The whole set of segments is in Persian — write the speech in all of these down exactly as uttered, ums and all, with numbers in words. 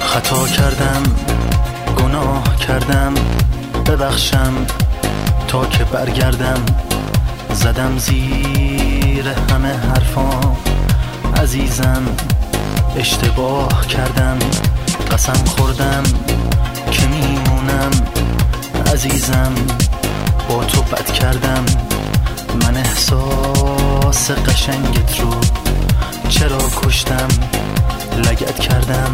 خطا کردم، گناه کردم، ببخشم تا که برگردم. زدم زیر همه حرفام عزیزم، اشتباه کردم. قسم خوردم که میمونم عزیزم، با تو بد کردم. من احساس قشنگت رو چرا کشتم، لگد کردم.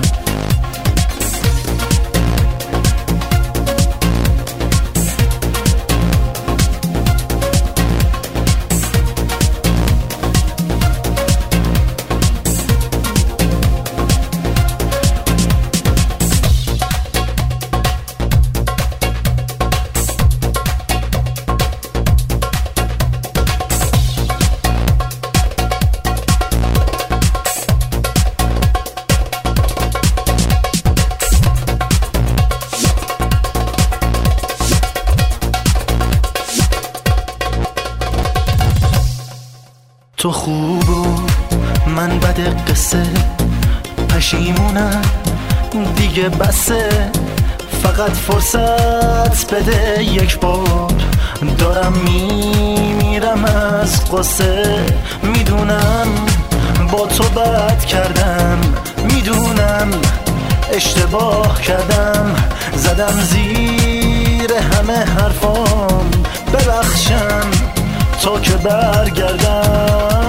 تو خوب و من بد قصه، پشیمونم دیگه بسه. فقط فرصت بده یک بار، دارم میمیرم از قصه. میدونم با تو بد کردم، میدونم اشتباه کردم. زدم زیر همه حرفام، ببخشم تا که برگردم.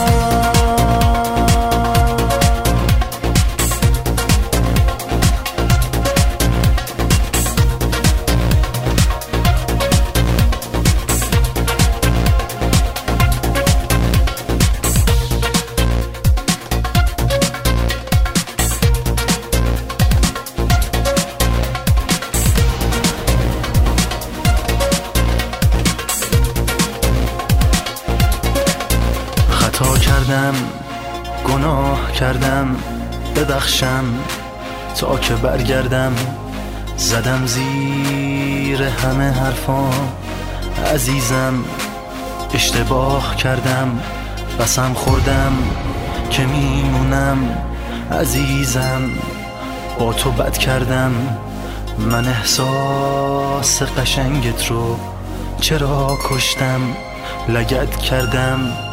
خطا کردم، گناه کردم، ببخشم تا که برگردم. زدم زیر همه حرفام عزیزم، اشتباه کردم. قسم خوردم که میمونم عزیزم، با تو بد کردم. من احساس قشنگت رو چرا کشتم، لگد کردم.